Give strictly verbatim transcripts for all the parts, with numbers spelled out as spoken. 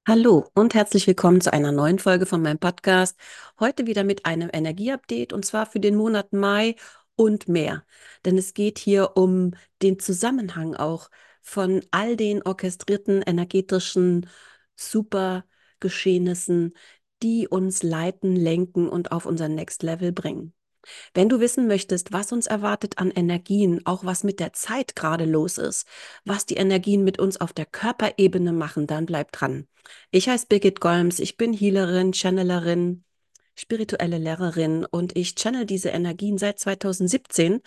Hallo und herzlich willkommen zu einer neuen Folge von meinem Podcast. Heute wieder mit einem Energieupdate und zwar für den Monat Mai und mehr. Denn es geht hier um den Zusammenhang auch von all den orchestrierten energetischen Supergeschehnissen, die uns leiten, lenken und auf unser Next Level bringen. Wenn du wissen möchtest, was uns erwartet an Energien, auch was mit der Zeit gerade los ist, was die Energien mit uns auf der Körperebene machen, dann bleib dran. Ich heiße Birgit Golms, ich bin Healerin, Channelerin, spirituelle Lehrerin und ich channel diese Energien seit zweitausendsiebzehn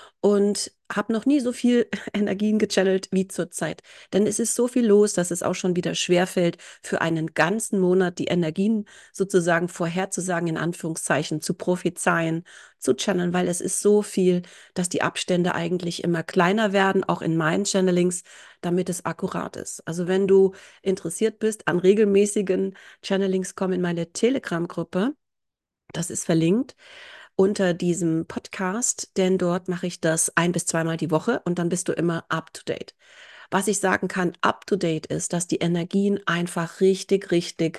und habe noch nie so viel Energien gechannelt wie zurzeit. Denn es ist so viel los, dass es auch schon wieder schwerfällt, für einen ganzen Monat die Energien sozusagen vorherzusagen, in Anführungszeichen, zu prophezeien, zu channeln, weil es ist so viel, dass die Abstände eigentlich immer kleiner werden, auch in meinen Channelings, damit es akkurat ist. Also wenn du interessiert bist an regelmäßigen Channelings, komm in meine Telegram-Gruppe. Das ist verlinkt unter diesem Podcast, denn dort mache ich das ein bis zweimal die Woche und dann bist du immer up to date. Was ich sagen kann, up to date ist, dass die Energien einfach richtig, richtig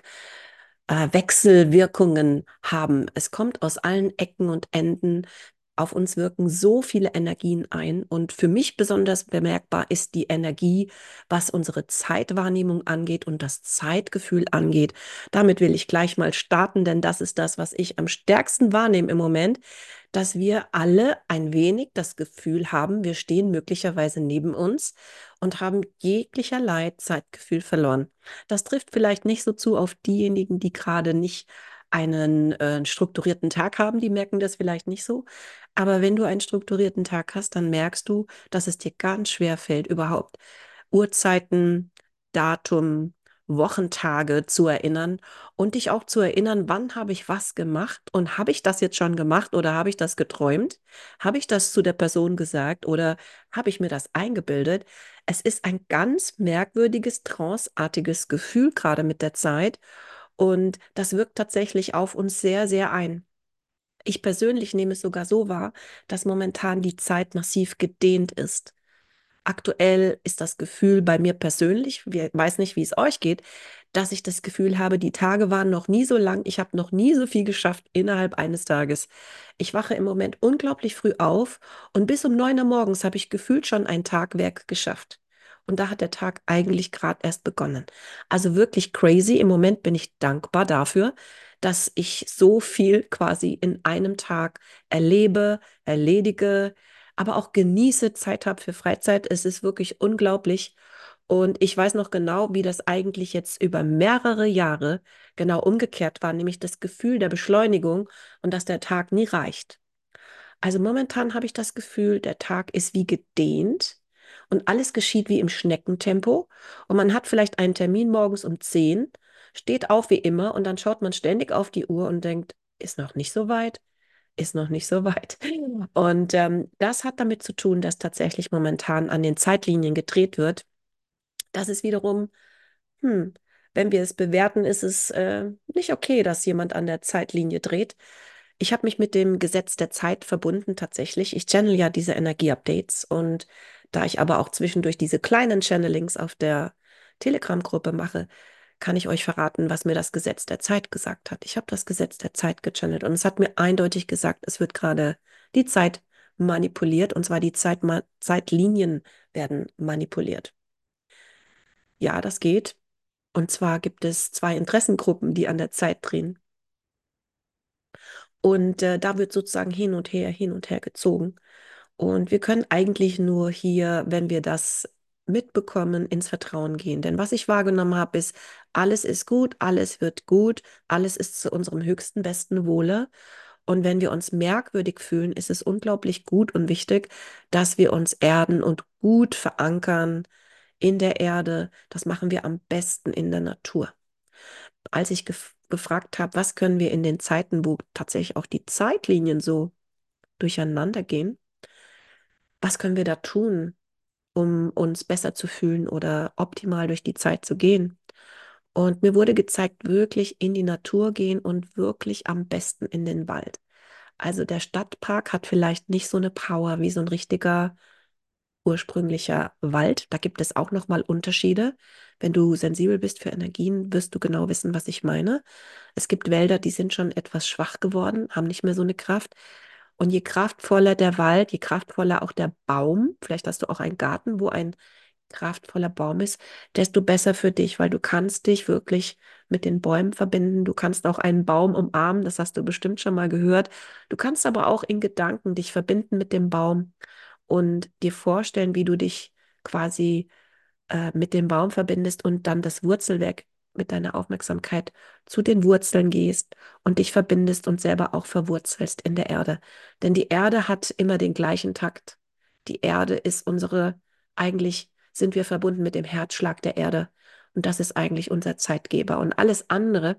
äh, Wechselwirkungen haben. Es kommt aus allen Ecken und Enden. Auf uns wirken so viele Energien ein. Und für mich besonders bemerkbar ist die Energie, was unsere Zeitwahrnehmung angeht und das Zeitgefühl angeht. Damit will ich gleich mal starten, denn das ist das, was ich am stärksten wahrnehme im Moment, dass wir alle ein wenig das Gefühl haben, wir stehen möglicherweise neben uns und haben jeglicherlei Zeitgefühl verloren. Das trifft vielleicht nicht so zu auf diejenigen, die gerade nicht einen äh, strukturierten Tag haben, die merken das vielleicht nicht so. Aber wenn du einen strukturierten Tag hast, dann merkst du, dass es dir ganz schwer fällt, überhaupt Uhrzeiten, Datum, Wochentage zu erinnern und dich auch zu erinnern, wann habe ich was gemacht und habe ich das jetzt schon gemacht oder habe ich das geträumt? Habe ich das zu der Person gesagt oder habe ich mir das eingebildet? Es ist ein ganz merkwürdiges, tranceartiges Gefühl gerade mit der Zeit und das wirkt tatsächlich auf uns sehr, sehr ein. Ich persönlich nehme es sogar so wahr, dass momentan die Zeit massiv gedehnt ist. Aktuell ist das Gefühl bei mir persönlich, ich weiß nicht, wie es euch geht, dass ich das Gefühl habe, die Tage waren noch nie so lang, ich habe noch nie so viel geschafft innerhalb eines Tages. Ich wache im Moment unglaublich früh auf und bis um neun Uhr morgens habe ich gefühlt schon ein Tagwerk geschafft. Und da hat der Tag eigentlich gerade erst begonnen. Also wirklich crazy. Im Moment bin ich dankbar dafür, dass ich so viel quasi in einem Tag erlebe, erledige, aber auch genieße, Zeit habe für Freizeit. Es ist wirklich unglaublich. Und ich weiß noch genau, wie das eigentlich jetzt über mehrere Jahre genau umgekehrt war, nämlich das Gefühl der Beschleunigung und dass der Tag nie reicht. Also momentan habe ich das Gefühl, der Tag ist wie gedehnt und alles geschieht wie im Schneckentempo. Und man hat vielleicht einen Termin morgens um zehn, steht auf wie immer und dann schaut man ständig auf die Uhr und denkt, ist noch nicht so weit, ist noch nicht so weit. Und ähm, das hat damit zu tun, dass tatsächlich momentan an den Zeitlinien gedreht wird. Das ist wiederum, hm, wenn wir es bewerten, ist es äh, nicht okay, dass jemand an der Zeitlinie dreht. Ich habe mich mit dem Gesetz der Zeit verbunden tatsächlich. Ich channel ja diese Energie-Updates und da ich aber auch zwischendurch diese kleinen Channelings auf der Telegram-Gruppe mache, kann ich euch verraten, was mir das Gesetz der Zeit gesagt hat. Ich habe das Gesetz der Zeit gechannelt und es hat mir eindeutig gesagt, es wird gerade die Zeit manipuliert und zwar die Zeitma Zeitlinien werden manipuliert. Ja, das geht. Und zwar gibt es zwei Interessengruppen, die an der Zeit drehen. Und äh, da wird sozusagen hin und her, hin und her gezogen. Und wir können eigentlich nur hier, wenn wir das mitbekommen, ins Vertrauen gehen. Denn was ich wahrgenommen habe, ist, alles ist gut, alles wird gut, alles ist zu unserem höchsten, besten Wohle. Und wenn wir uns merkwürdig fühlen, ist es unglaublich gut und wichtig, dass wir uns erden und gut verankern in der Erde. Das machen wir am besten in der Natur. Als ich gef gefragt habe, was können wir in den Zeiten, wo tatsächlich auch die Zeitlinien so durcheinander gehen, was können wir da tun, um uns besser zu fühlen oder optimal durch die Zeit zu gehen? Und mir wurde gezeigt, wirklich in die Natur gehen und wirklich am besten in den Wald. Also der Stadtpark hat vielleicht nicht so eine Power wie so ein richtiger ursprünglicher Wald. Da gibt es auch nochmal Unterschiede. Wenn du sensibel bist für Energien, wirst du genau wissen, was ich meine. Es gibt Wälder, die sind schon etwas schwach geworden, haben nicht mehr so eine Kraft. Und je kraftvoller der Wald, je kraftvoller auch der Baum, vielleicht hast du auch einen Garten, wo ein kraftvoller Baum ist, desto besser für dich, weil du kannst dich wirklich mit den Bäumen verbinden. Du kannst auch einen Baum umarmen, das hast du bestimmt schon mal gehört. Du kannst aber auch in Gedanken dich verbinden mit dem Baum und dir vorstellen, wie du dich quasi äh, mit dem Baum verbindest und dann das Wurzelwerk mit deiner Aufmerksamkeit zu den Wurzeln gehst und dich verbindest und selber auch verwurzelst in der Erde. Denn die Erde hat immer den gleichen Takt. Die Erde ist unsere, eigentlich sind wir verbunden mit dem Herzschlag der Erde. Und das ist eigentlich unser Zeitgeber. Und alles andere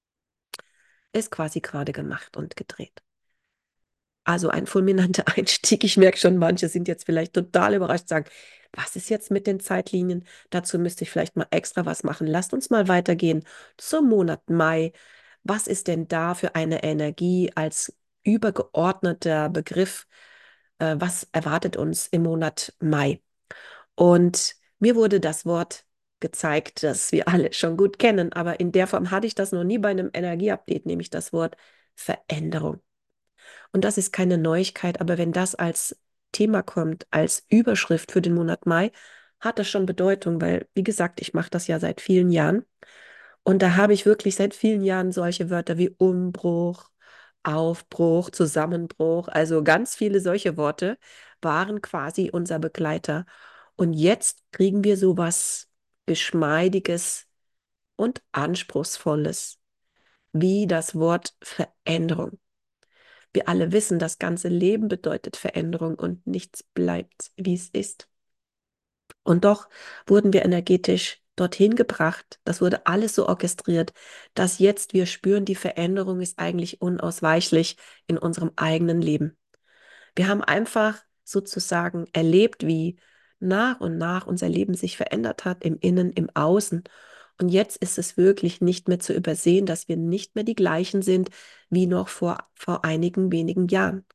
ist quasi gerade gemacht und gedreht. Also ein fulminanter Einstieg. Ich merke schon, manche sind jetzt vielleicht total überrascht, sagen, was ist jetzt mit den Zeitlinien? Dazu müsste ich vielleicht mal extra was machen. Lasst uns mal weitergehen zum Monat Mai. Was ist denn da für eine Energie als übergeordneter Begriff? Äh, was erwartet uns im Monat Mai? Und mir wurde das Wort gezeigt, das wir alle schon gut kennen, aber in der Form hatte ich das noch nie bei einem Energieupdate, nämlich das Wort Veränderung. Und das ist keine Neuigkeit, aber wenn das als Thema kommt, als Überschrift für den Monat Mai, hat das schon Bedeutung, weil, wie gesagt, ich mache das ja seit vielen Jahren. Und da habe ich wirklich seit vielen Jahren solche Wörter wie Umbruch, Aufbruch, Zusammenbruch, also ganz viele solche Worte waren quasi unser Begleiter. Und jetzt kriegen wir sowas Geschmeidiges und Anspruchsvolles wie das Wort Veränderung. Wir alle wissen, das ganze Leben bedeutet Veränderung und nichts bleibt, wie es ist. Und doch wurden wir energetisch dorthin gebracht. Das wurde alles so orchestriert, dass jetzt wir spüren, die Veränderung ist eigentlich unausweichlich in unserem eigenen Leben. Wir haben einfach sozusagen erlebt, wie nach und nach unser Leben sich verändert hat, im Innen, im Außen. Und jetzt ist es wirklich nicht mehr zu übersehen, dass wir nicht mehr die gleichen sind wie noch vor, vor einigen wenigen Jahren.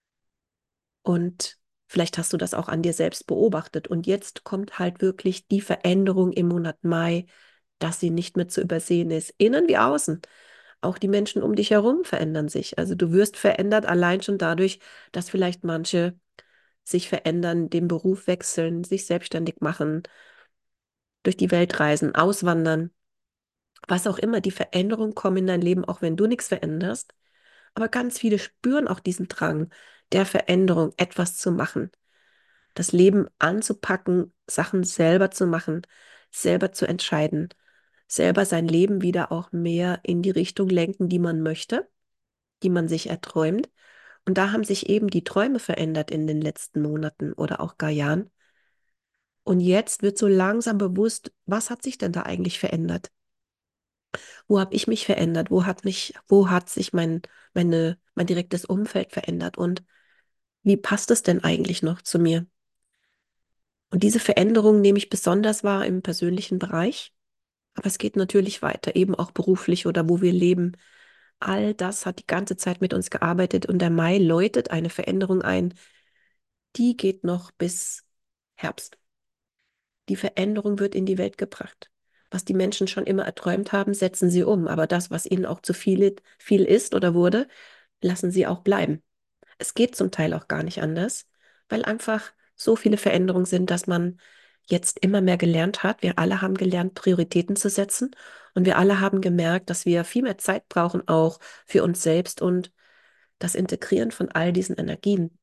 Und vielleicht hast du das auch an dir selbst beobachtet. Und jetzt kommt halt wirklich die Veränderung im Monat Mai, dass sie nicht mehr zu übersehen ist, innen wie außen. Auch die Menschen um dich herum verändern sich. Also du wirst verändert allein schon dadurch, dass vielleicht manche sich verändern, den Beruf wechseln, sich selbstständig machen, durch die Welt reisen, auswandern, was auch immer. Die Veränderungen kommen in dein Leben, auch wenn du nichts veränderst. Aber ganz viele spüren auch diesen Drang der Veränderung, etwas zu machen, das Leben anzupacken, Sachen selber zu machen, selber zu entscheiden, selber sein Leben wieder auch mehr in die Richtung lenken, die man möchte, die man sich erträumt. Und da haben sich eben die Träume verändert in den letzten Monaten oder auch gar Jahren. Und jetzt wird so langsam bewusst, was hat sich denn da eigentlich verändert? Wo habe ich mich verändert? Wo hat mich, wo hat sich mein, meine, mein direktes Umfeld verändert? Und wie passt es denn eigentlich noch zu mir? Und diese Veränderung nehme ich besonders wahr im persönlichen Bereich. Aber es geht natürlich weiter, eben auch beruflich oder wo wir leben. All das hat die ganze Zeit mit uns gearbeitet und der Mai läutet eine Veränderung ein, die geht noch bis Herbst. Die Veränderung wird in die Welt gebracht. Was die Menschen schon immer erträumt haben, setzen sie um. Aber das, was ihnen auch zu viel, viel ist oder wurde, lassen sie auch bleiben. Es geht zum Teil auch gar nicht anders, weil einfach so viele Veränderungen sind, dass man jetzt immer mehr gelernt hat. Wir alle haben gelernt, Prioritäten zu setzen. Und wir alle haben gemerkt, dass wir viel mehr Zeit brauchen, auch für uns selbst und das Integrieren von all diesen Energien.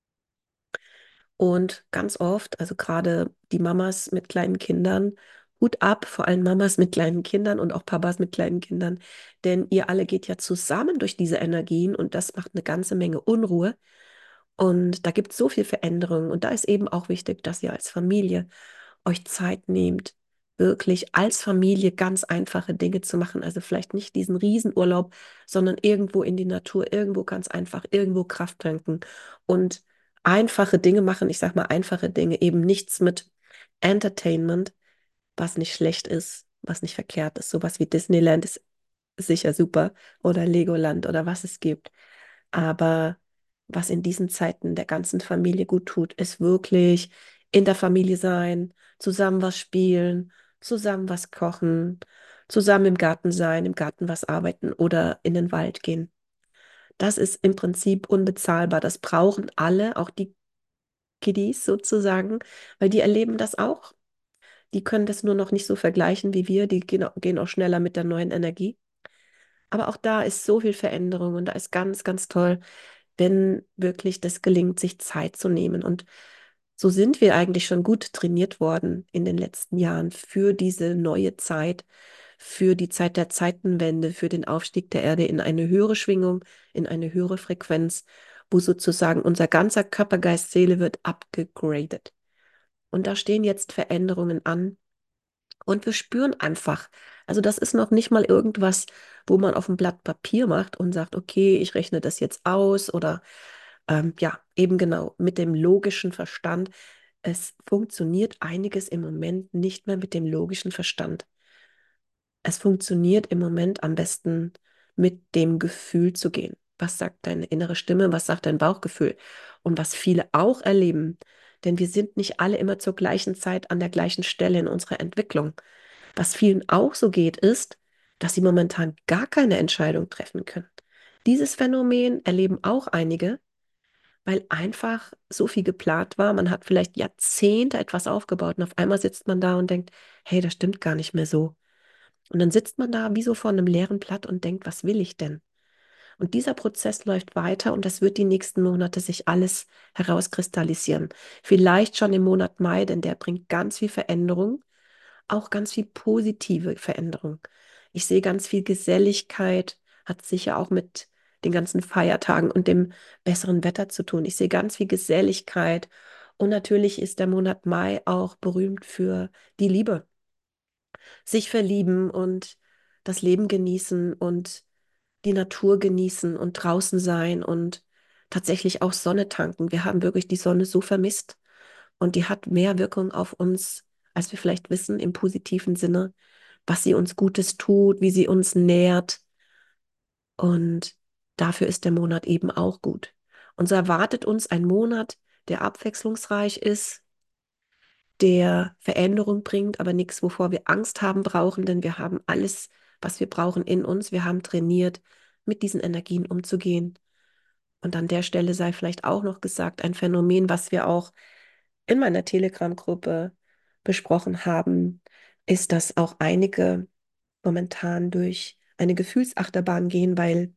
Und ganz oft, also gerade die Mamas mit kleinen Kindern, Hut ab, vor allem Mamas mit kleinen Kindern und auch Papas mit kleinen Kindern, denn ihr alle geht ja zusammen durch diese Energien und das macht eine ganze Menge Unruhe. Und da gibt es so viel Veränderung und da ist eben auch wichtig, dass ihr als Familie euch Zeit nehmt, wirklich als Familie ganz einfache Dinge zu machen. Also vielleicht nicht diesen Riesenurlaub, sondern irgendwo in die Natur, irgendwo ganz einfach, irgendwo Kraft tanken und einfache Dinge machen. Ich sage mal einfache Dinge, eben nichts mit Entertainment, was nicht schlecht ist, was nicht verkehrt ist. Sowas wie Disneyland ist sicher super oder Legoland oder was es gibt. Aber was in diesen Zeiten der ganzen Familie gut tut, ist wirklich in der Familie sein, zusammen was spielen, zusammen was kochen, zusammen im Garten sein, im Garten was arbeiten oder in den Wald gehen. Das ist im Prinzip unbezahlbar. Das brauchen alle, auch die Kiddies sozusagen, weil die erleben das auch. Die können das nur noch nicht so vergleichen wie wir. Die gehen, au- gehen auch schneller mit der neuen Energie. Aber auch da ist so viel Veränderung und da ist ganz, ganz toll, wenn wirklich das gelingt, sich Zeit zu nehmen. Und so sind wir eigentlich schon gut trainiert worden in den letzten Jahren für diese neue Zeit, für die Zeit der Zeitenwende, für den Aufstieg der Erde in eine höhere Schwingung, in eine höhere Frequenz, wo sozusagen unser ganzer Körper, Geist, Seele wird abgegradet. Und da stehen jetzt Veränderungen an und wir spüren einfach. Also das ist noch nicht mal irgendwas, wo man auf ein Blatt Papier macht und sagt, okay, ich rechne das jetzt aus oder ähm, ja, eben genau mit dem logischen Verstand. Es funktioniert einiges im Moment nicht mehr mit dem logischen Verstand. Es funktioniert im Moment am besten mit dem Gefühl zu gehen. Was sagt deine innere Stimme? Was sagt dein Bauchgefühl? Und was viele auch erleben, denn wir sind nicht alle immer zur gleichen Zeit an der gleichen Stelle in unserer Entwicklung. Was vielen auch so geht, ist, dass sie momentan gar keine Entscheidung treffen können. Dieses Phänomen erleben auch einige, weil einfach so viel geplant war. Man hat vielleicht Jahrzehnte etwas aufgebaut und auf einmal sitzt man da und denkt, hey, das stimmt gar nicht mehr so. Und dann sitzt man da wie so vor einem leeren Blatt und denkt, was will ich denn? Und dieser Prozess läuft weiter und das wird die nächsten Monate sich alles herauskristallisieren. Vielleicht schon im Monat Mai, denn der bringt ganz viel Veränderung, auch ganz viel positive Veränderung. Ich sehe ganz viel Geselligkeit, hat sicher auch mit den ganzen Feiertagen und dem besseren Wetter zu tun. Ich sehe ganz viel Geselligkeit und natürlich ist der Monat Mai auch berühmt für die Liebe, sich verlieben und das Leben genießen und die Natur genießen und draußen sein und tatsächlich auch Sonne tanken. Wir haben wirklich die Sonne so vermisst und die hat mehr Wirkung auf uns, als wir vielleicht wissen, im positiven Sinne, was sie uns Gutes tut, wie sie uns nährt. Und dafür ist der Monat eben auch gut. Und so erwartet uns ein Monat, der abwechslungsreich ist, der Veränderung bringt, aber nichts, wovor wir Angst haben brauchen, denn wir haben alles, was wir brauchen in uns. Wir haben trainiert, mit diesen Energien umzugehen. Und an der Stelle sei vielleicht auch noch gesagt, ein Phänomen, was wir auch in meiner Telegram-Gruppe besprochen haben, ist, dass auch einige momentan durch eine Gefühlsachterbahn gehen, weil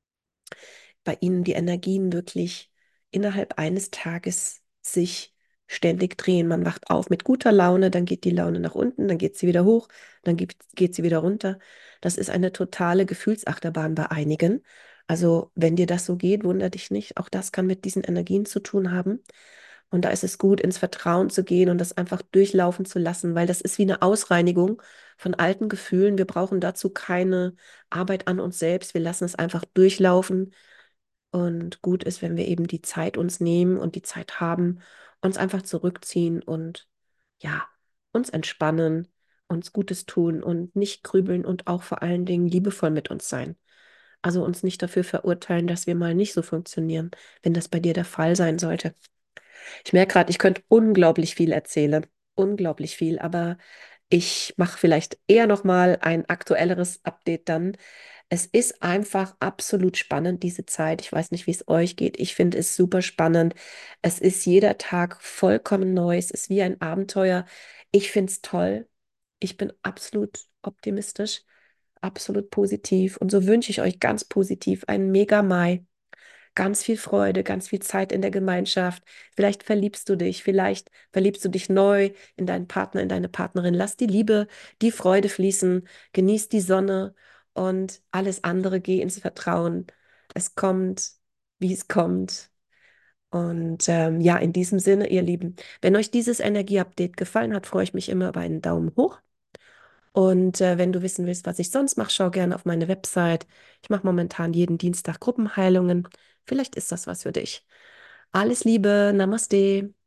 bei ihnen die Energien wirklich innerhalb eines Tages sich ständig drehen. Man wacht auf mit guter Laune, dann geht die Laune nach unten, dann geht sie wieder hoch, dann geht, geht sie wieder runter. Das ist eine totale Gefühlsachterbahn bei einigen. Also wenn dir das so geht, wundere dich nicht. Auch das kann mit diesen Energien zu tun haben. Und da ist es gut, ins Vertrauen zu gehen und das einfach durchlaufen zu lassen, weil das ist wie eine Ausreinigung von alten Gefühlen. Wir brauchen dazu keine Arbeit an uns selbst. Wir lassen es einfach durchlaufen und gut ist, wenn wir eben die Zeit uns nehmen und die Zeit haben, uns einfach zurückziehen und ja, uns entspannen, uns Gutes tun und nicht grübeln und auch vor allen Dingen liebevoll mit uns sein. Also uns nicht dafür verurteilen, dass wir mal nicht so funktionieren, wenn das bei dir der Fall sein sollte. Ich merke gerade, ich könnte unglaublich viel erzählen, unglaublich viel, aber ich mache vielleicht eher noch mal ein aktuelleres Update dann. Es ist einfach absolut spannend, diese Zeit. Ich weiß nicht, wie es euch geht. Ich finde es super spannend. Es ist jeder Tag vollkommen neu. Es ist wie ein Abenteuer. Ich finde es toll. Ich bin absolut optimistisch, absolut positiv. Und so wünsche ich euch ganz positiv einen mega Mai. Ganz viel Freude, ganz viel Zeit in der Gemeinschaft. Vielleicht verliebst du dich, vielleicht verliebst du dich neu in deinen Partner, in deine Partnerin. Lass die Liebe, die Freude fließen, genieß die Sonne und alles andere, geh ins Vertrauen. Es kommt, wie es kommt. Und ähm, ja, in diesem Sinne, ihr Lieben, wenn euch dieses Energie-Update gefallen hat, freue ich mich immer über einen Daumen hoch. Und äh, wenn du wissen willst, was ich sonst mache, schau gerne auf meine Website. Ich mache momentan jeden Dienstag Gruppenheilungen. Vielleicht ist das was für dich. Alles Liebe, Namaste.